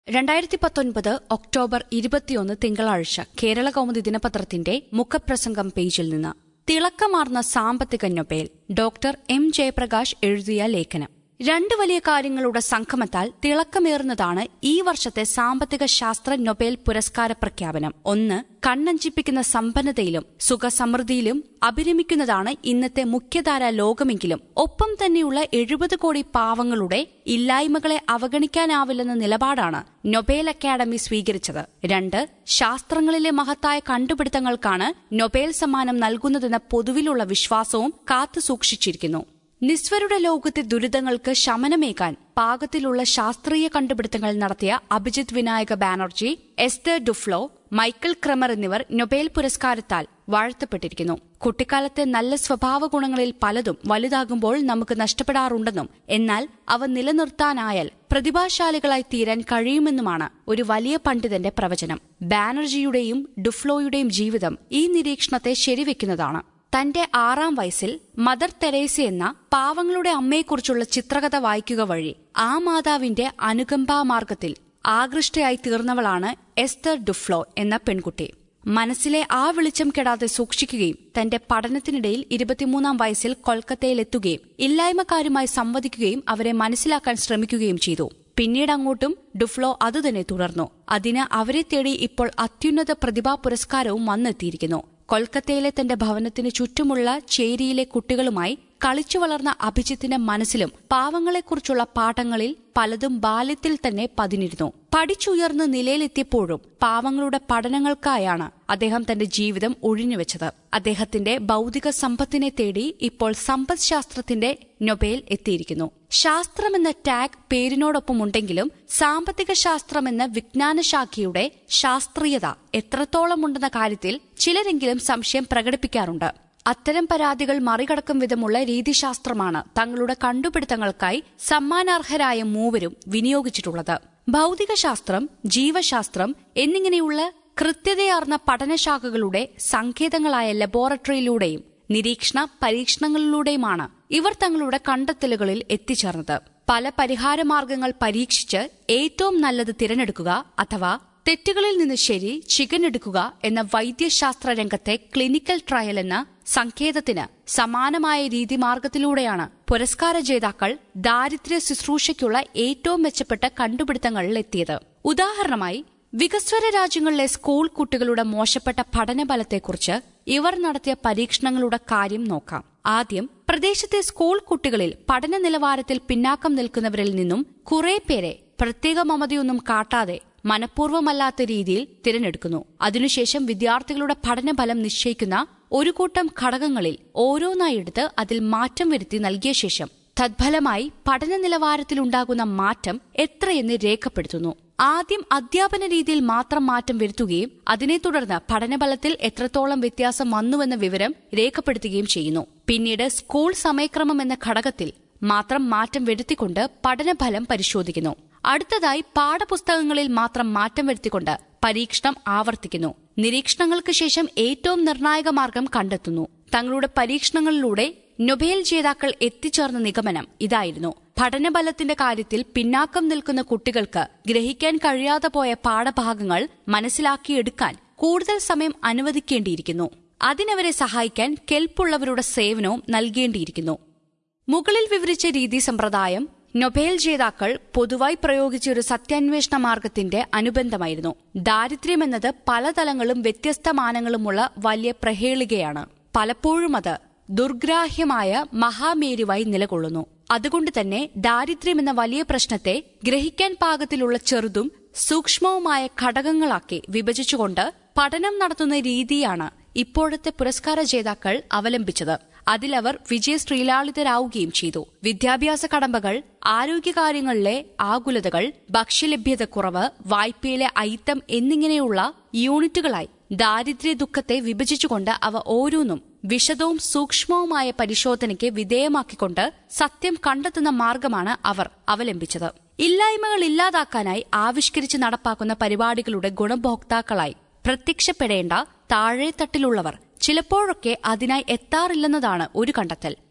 2019 October 21 തിങ്കളാഴ്ച കേരളകൗമുദി ദിനപത്രത്തിന്റെ മുഖപ്രസംഗം പേജിൽ നിന്ന് തിളക്കമാർന്ന സാമ്പത്തിക നൊബേൽ ഡോക്ടർ എം ജയപ്രകാശ് എഴുതിയ ലേഖനം. രണ്ട് വലിയ കാര്യങ്ങളുടെ സംഗമത്താൽ തിളക്കമേറുന്നതാണ് ഈ വർഷത്തെ സാമ്പത്തിക ശാസ്ത്ര നൊബേൽ പുരസ്കാര പ്രഖ്യാപനം. ഒന്ന്, കണ്ണഞ്ചിപ്പിക്കുന്ന സമ്പന്നതയിലും സുഖസമൃദ്ധിയിലും അഭിരമിക്കുന്നതാണ് ഇന്നത്തെ മുഖ്യധാരാ ലോകമെങ്കിലും ഒപ്പം തന്നെയുള്ള 70 കോടി പാവങ്ങളുടെ ഇല്ലായ്മകളെ അവഗണിക്കാനാവില്ലെന്ന നിലപാടാണ് നൊബേൽ അക്കാദമി സ്വീകരിച്ചത്. രണ്ട്, ശാസ്ത്രങ്ങളിലെ മഹത്തായ കണ്ടുപിടുത്തങ്ങൾക്കാണ് നൊബേൽ സമ്മാനം നൽകുന്നതെന്ന പൊതുവിലുള്ള വിശ്വാസവും കാത്തുസൂക്ഷിച്ചിരിക്കുന്നു. നിസ്വരുടെ ലോകത്തെ ദുരിതങ്ങൾക്ക് ശമനമേകാൻ പാകത്തിലുള്ള ശാസ്ത്രീയ കണ്ടുപിടുത്തങ്ങൾ നടത്തിയ Abhijit Vinayaka Banerjee, Esther Duflo, Michael Kremer എന്നിവർ നൊബേൽ പുരസ്കാരത്താൽ വാഴ്ത്തപ്പെട്ടിരിക്കുന്നു. കുട്ടിക്കാലത്തെ നല്ല സ്വഭാവ ഗുണങ്ങളിൽ പലതും വലുതാകുമ്പോൾ നമുക്ക് നഷ്ടപ്പെടാറുണ്ടെന്നും എന്നാൽ അവ നിലനിർത്താനായാൽ പ്രതിഭാശാലികളായി തീരാൻ കഴിയുമെന്നുമാണ് ഒരു വലിയ പണ്ഡിതന്റെ പ്രവചനം. ബാനർജിയുടെയും ഡുഫ്ലോയുടെയും ജീവിതം ഈ നിരീക്ഷണത്തെ ശരിവെക്കുന്നതാണ്. തന്റെ 6-ാം വയസ്സിൽ മദർ തെരേസ എന്ന പാവങ്ങളുടെ അമ്മയെക്കുറിച്ചുള്ള ചിത്രകഥ വായിക്കുക വഴി ആ മാതാവിന്റെ അനുകമ്പാമാർഗത്തിൽ ആകൃഷ്ടയായി തീർന്നവളാണ് എസ്തർ ഡുഫ്ലോ എന്ന പെൺകുട്ടി. മനസ്സിലെ ആ വെളിച്ചം കെടാതെ സൂക്ഷിക്കുകയും തന്റെ പഠനത്തിനിടയിൽ 23-ാം വയസ്സിൽ കൊൽക്കത്തയിലെത്തുകയും ഇല്ലായ്മക്കാരുമായി സംവദിക്കുകയും അവരെ മനസ്സിലാക്കാൻ ശ്രമിക്കുകയും ചെയ്തു. പിന്നീടങ്ങോട്ടും ഡുഫ്ലോ അതുതന്നെ തുടർന്നു. അതിന് അവരെ തേടി ഇപ്പോൾ അത്യുന്നത പ്രതിഭാ പുരസ്കാരവും വന്നെത്തിയിരിക്കുന്നു. കൊൽക്കത്തയിലെ തന്റെ ഭവനത്തിന് ചുറ്റുമുള്ള ചേരിയിലെ കുട്ടികളുമായി കളിച്ചു വളർന്ന അഭിജിത്തിന്റെ മനസ്സിലും പാവങ്ങളെക്കുറിച്ചുള്ള പാഠങ്ങളിൽ പലതും ബാല്യത്തിൽ തന്നെ പതിഞ്ഞിരുന്നു. പഠിച്ചുയർന്ന് നിലയിലെത്തിയപ്പോഴും പാവങ്ങളുടെ പഠനങ്ങൾക്കായാണ് അദ്ദേഹം തന്റെ ജീവിതം ഒഴിഞ്ഞുവെച്ചത്. അദ്ദേഹത്തിന്റെ ഭൌതിക സമ്പത്തിനെ തേടി ഇപ്പോൾ സമ്പദ് ശാസ്ത്രത്തിന്റെ നൊബേൽ എത്തിയിരിക്കുന്നു. ശാസ്ത്രമെന്ന ടാഗ് പേരിനോടൊപ്പമുണ്ടെങ്കിലും സാമ്പത്തിക ശാസ്ത്രമെന്ന വിജ്ഞാനശാഖയുടെ ശാസ്ത്രീയത എത്രത്തോളമുണ്ടെന്ന കാര്യത്തിൽ ചിലരെങ്കിലും സംശയം പ്രകടിപ്പിക്കാറുണ്ട്. അത്തരം പരാതികൾ മറികടക്കും വിധമുള്ള രീതിശാസ്ത്രമാണ് തങ്ങളുടെ കണ്ടുപിടുത്തങ്ങൾക്കായി സമ്മാനാർഹരായ മൂവരും വിനിയോഗിച്ചിട്ടുള്ളത്. ഭൌതികശാസ്ത്രം, ജീവശാസ്ത്രം എന്നിങ്ങനെയുള്ള കൃത്യതയാർന്ന പഠനശാഖകളുടെ സങ്കേതങ്ങളായ ലബോറട്ടറിയിലൂടെയും നിരീക്ഷണ പരീക്ഷണങ്ങളിലൂടെയുമാണ് ഇവർ തങ്ങളുടെ കണ്ടെത്തലുകളിൽ എത്തിച്ചേർന്നത്. പല പരിഹാരമാർഗങ്ങൾ പരീക്ഷിച്ച് ഏറ്റവും നല്ലത് തിരഞ്ഞെടുക്കുക അഥവാ തെറ്റുകളിൽ നിന്ന് ശരി ചികഞ്ഞെടുക്കുക എന്ന വൈദ്യശാസ്ത്ര രംഗത്തെ ക്ലിനിക്കൽ ട്രയൽ എന്ന സങ്കേതത്തിന് സമാനമായ രീതിമാർഗത്തിലൂടെയാണ് പുരസ്കാര ജേതാക്കൾ ദാരിദ്ര്യ ശുശ്രൂഷയ്ക്കുള്ള ഏറ്റവും മെച്ചപ്പെട്ട കണ്ടുപിടുത്തങ്ങളിലെത്തിയത്. ഉദാഹരണമായി, വികസ്വര രാജ്യങ്ങളിലെ സ്കൂൾ കുട്ടികളുടെ മോശപ്പെട്ട പഠനഫലത്തെക്കുറിച്ച് ഇവർ നടത്തിയ പരീക്ഷണങ്ങളുടെ കാര്യം നോക്കാം. ആദ്യം, പ്രദേശത്തെ സ്കൂൾ കുട്ടികളിൽ പഠന നിലവാരത്തിൽ പിന്നാക്കം നിൽക്കുന്നവരിൽ നിന്നും കുറെ പേരെ പ്രത്യേക മമതയൊന്നും കാട്ടാതെ മനഃപൂർവ്വമല്ലാത്ത രീതിയിൽ തിരഞ്ഞെടുക്കുന്നു. അതിനുശേഷം വിദ്യാർത്ഥികളുടെ പഠനഫലം നിശ്ചയിക്കുന്ന ഒരു കൂട്ടം ഘടകങ്ങളിൽ ഓരോന്നായെടുത്ത് അതിൽ മാറ്റം വരുത്തി നൽകിയ ശേഷം തദ്ഫലമായി പഠന നിലവാരത്തിലുണ്ടാകുന്ന മാറ്റം എത്രയെന്ന് രേഖപ്പെടുത്തുന്നു. ആദ്യം അധ്യാപന രീതിയിൽ മാത്രം മാറ്റം വരുത്തുകയും അതിനെ തുടർന്ന് പഠനഫലത്തിൽ എത്രത്തോളം വ്യത്യാസം വന്നുവെന്ന വിവരം രേഖപ്പെടുത്തുകയും ചെയ്യുന്നു. പിന്നീട് സ്കൂൾ സമയക്രമം എന്ന ഘടകത്തിൽ മാത്രം മാറ്റം വരുത്തിക്കൊണ്ട് പഠനഫലം പരിശോധിക്കുന്നു. അടുത്തതായി പാഠപുസ്തകങ്ങളിൽ മാത്രം മാറ്റം വരുത്തിക്കൊണ്ട് പരീക്ഷണം ആവർത്തിക്കുന്നു. നിരീക്ഷണങ്ങൾക്ക് ശേഷം ഏറ്റവും നിർണായക മാർഗം കണ്ടെത്തുന്നു. തങ്ങളുടെ പരീക്ഷണങ്ങളിലൂടെ നൊബേൽ ജേതാക്കൾ എത്തിച്ചേർന്ന നിഗമനം ഇതായിരുന്നു: പഠനഫലത്തിന്റെ കാര്യത്തിൽ പിന്നാക്കം നിൽക്കുന്ന കുട്ടികൾക്ക് ഗ്രഹിക്കാൻ കഴിയാതെ പോയ പാഠഭാഗങ്ങൾ മനസ്സിലാക്കിയെടുക്കാൻ കൂടുതൽ സമയം അനുവദിക്കേണ്ടിയിരിക്കുന്നു. അതിനവരെ സഹായിക്കാൻ കെൽപ്പുള്ളവരുടെ സേവനവും നൽകേണ്ടിയിരിക്കുന്നു. മുകളിൽ വിവരിച്ച രീതി സമ്പ്രദായം നൊബേൽ ജേതാക്കൾ പൊതുവായി പ്രയോഗിച്ച ഒരു സത്യാന്വേഷണ മാർഗത്തിന്റെ അനുബന്ധമായിരുന്നു. ദാരിദ്ര്യമെന്നത് പല തലങ്ങളും വ്യത്യസ്ത മാനങ്ങളുമുള്ള വലിയ പ്രഹേളികയാണ്. പലപ്പോഴും അത് ദുർഗ്രാഹ്യമായ മഹാമേരുവായി നിലകൊള്ളുന്നു. അതുകൊണ്ട് തന്നെ ദാരിദ്ര്യമെന്ന വലിയ പ്രശ്നത്തെ ഗ്രഹിക്കാൻ പാകത്തിലുള്ള ചെറുതും സൂക്ഷ്മവുമായ ഘടകങ്ങളാക്കി വിഭജിച്ചുകൊണ്ട് പഠനം നടത്തുന്ന രീതിയാണ് ഇപ്പോഴത്തെ പുരസ്കാര ജേതാക്കൾ അവലംബിച്ചത്. അതിലവർ വിജയശ്രീലാളിതരാവുകയും ചെയ്തു. വിദ്യാഭ്യാസ കടമ്പകൾ, ആരോഗ്യകാര്യങ്ങളിലെ ആകുലതകൾ, ഭക്ഷ്യലഭ്യതക്കുറവ്, വായ്പയിലെ അയിത്തം എന്നിങ്ങനെയുള്ള യൂണിറ്റുകളായി ദാരിദ്ര്യ ദുഃഖത്തെ വിഭജിച്ചുകൊണ്ട് അവ ഓരോന്നും വിശദവും സൂക്ഷ്മവുമായ പരിശോധനയ്ക്ക് വിധേയമാക്കിക്കൊണ്ട് സത്യം കണ്ടെത്തുന്ന മാർഗമാണ് അവർ അവലംബിച്ചത്. ഇല്ലായ്മകൾ ഇല്ലാതാക്കാനായി ആവിഷ്കരിച്ച് നടപ്പാക്കുന്ന പരിപാടികളുടെ ഗുണഭോക്താക്കളായി പ്രത്യക്ഷപ്പെടേണ്ട താഴെത്തട്ടിലുള്ളവർ ചിലപ്പോഴൊക്കെ അതിനായി എത്താറില്ലെന്നതാണ് ഒരു കണ്ടെത്തൽ.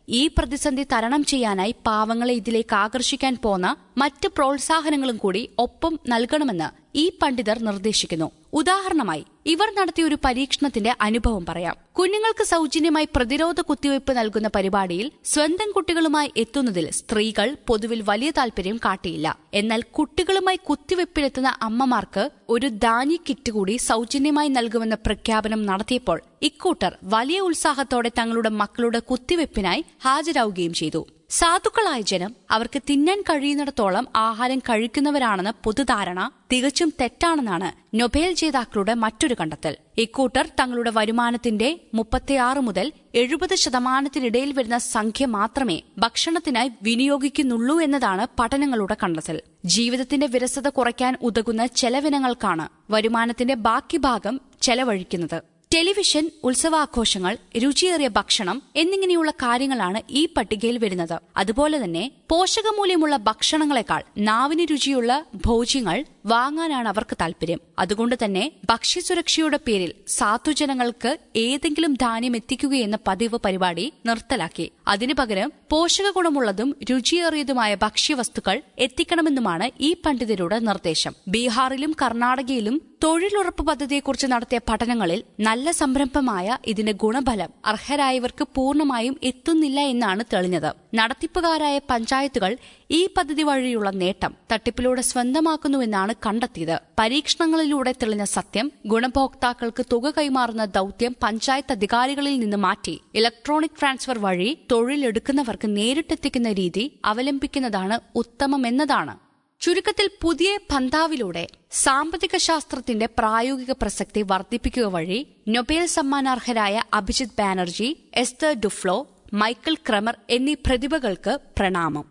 ഈ പ്രതിസന്ധി തരണം ചെയ്യാനായി പാവങ്ങളെ ഇതിലേക്ക് ആകർഷിക്കാൻ പോന്ന മറ്റ് പ്രോത്സാഹനങ്ങളും കൂടി ഒപ്പം നൽകണമെന്ന് ഈ പണ്ഡിതർ നിർദ്ദേശിക്കുന്നു. ഉദാഹരണമായി ഇവർ നടത്തിയ ഒരു പരീക്ഷണത്തിന്റെ അനുഭവം പറയാം. കുഞ്ഞുങ്ങൾക്ക് സൌജന്യമായി പ്രതിരോധ കുത്തിവയ്പ് നൽകുന്ന പരിപാടിയിൽ സ്വന്തം കുട്ടികളുമായി എത്തുന്നതിൽ സ്ത്രീകൾ പൊതുവിൽ വലിയ താൽപര്യം കാട്ടിയില്ല. എന്നാൽ കുട്ടികളുമായി കുത്തിവയ്പ്പിലെത്തുന്ന അമ്മമാർക്ക് ഒരു ധാന്യ കിറ്റ് കൂടി സൌജന്യമായി നൽകുമെന്ന പ്രഖ്യാപനം നടത്തിയപ്പോൾ ഇക്കൂട്ടർ വലിയ ഉത്സാഹത്തോടെ തങ്ങളുടെ മക്കളുടെ കുത്തിവയ്പ്പിനായി ഹാജരാവുകയും ചെയ്തു. സാധുക്കളായ ജനം അവർക്ക് തിന്നാൻ കഴിയുന്നിടത്തോളം ആഹാരം കഴിക്കുന്നവരാണെന്ന പൊതുധാരണ തികച്ചും തെറ്റാണെന്നാണ് നൊബേൽ ജേതാക്കളുടെ മറ്റൊരു കണ്ടെത്തൽ. ഇക്കൂട്ടർ തങ്ങളുടെ വരുമാനത്തിന്റെ 36 മുതൽ 70% വരുന്ന സംഖ്യ മാത്രമേ ഭക്ഷണത്തിനായി വിനിയോഗിക്കുന്നുള്ളൂ എന്നതാണ് പഠനങ്ങളുടെ കണ്ടെത്തൽ. ജീവിതത്തിന്റെ വിരസത കുറയ്ക്കാൻ ഉതകുന്ന ചെലവിനങ്ങൾക്കാണ് വരുമാനത്തിന്റെ ബാക്കി ഭാഗം ചെലവഴിക്കുന്നത്. ടെലിവിഷൻ, ഉത്സവാഘോഷങ്ങൾ, രുചിയേറിയ ഭക്ഷണം എന്നിങ്ങനെയുള്ള കാര്യങ്ങളാണ് ഈ പട്ടികയിൽ വരുന്നത്. അതുപോലെ തന്നെ പോഷകമൂല്യമുള്ള ഭക്ഷണങ്ങളെക്കാൾ നാവിന് രുചിയുള്ള ഭോജ്യങ്ങൾ വാങ്ങാനാണ് അവർക്ക് താൽപര്യം. അതുകൊണ്ട് തന്നെ ഭക്ഷ്യസുരക്ഷയുടെ പേരിൽ സാധുജനങ്ങൾക്ക് ഏതെങ്കിലും ധാന്യം എത്തിക്കുകയെന്ന പതിവ് പരിപാടി നിർത്തലാക്കി. അതിനു പകരം പോഷക ഗുണമുള്ളതും രുചിയേറിയതുമായ ഭക്ഷ്യവസ്തുക്കൾ എത്തിക്കണമെന്നുമാണ് ഈ പണ്ഡിതരുടെ നിർദ്ദേശം. ബീഹാറിലും കർണാടകയിലും തൊഴിലുറപ്പ് പദ്ധതിയെക്കുറിച്ച് നടത്തിയ പഠനങ്ങളിൽ നല്ല സംരംഭമായ ഇതിന്റെ ഗുണഫലം അർഹരായവർക്ക് പൂർണ്ണമായും എത്തുന്നില്ല എന്നാണ് തെളിഞ്ഞത്. നടത്തിപ്പുകാരായ പഞ്ചായത്തുകൾ ഈ പദ്ധതി വഴിയുള്ള നേട്ടം തട്ടിപ്പിലൂടെ സ്വന്തമാക്കുന്നുവെന്നാണ് കണ്ടെത്തിയത്. പരീക്ഷണങ്ങളിലൂടെ തെളിഞ്ഞ സത്യം ഗുണഭോക്താക്കൾക്ക് തുക കൈമാറുന്ന ദൌത്യം പഞ്ചായത്ത് അധികാരികളിൽ നിന്ന് മാറ്റി ഇലക്ട്രോണിക് ട്രാൻസ്ഫർ വഴി തൊഴിലെടുക്കുന്നവർക്ക് നേരിട്ടെത്തിക്കുന്ന രീതി അവലംബിക്കുന്നതാണ് ഉത്തമമെന്നതാണ്. ചുരുക്കത്തിൽ പുതിയ പന്ഥാവിലൂടെ സാമ്പത്തിക ശാസ്ത്രത്തിന്റെ പ്രായോഗിക പ്രസക്തി വർദ്ധിപ്പിക്കുക വഴി നൊബേൽ സമ്മാനാർഹരായ Abhijit Banerjee, Esther Duflo, Michael Kremer എന്നീ പ്രതിഭകൾക്ക് പ്രണാമം.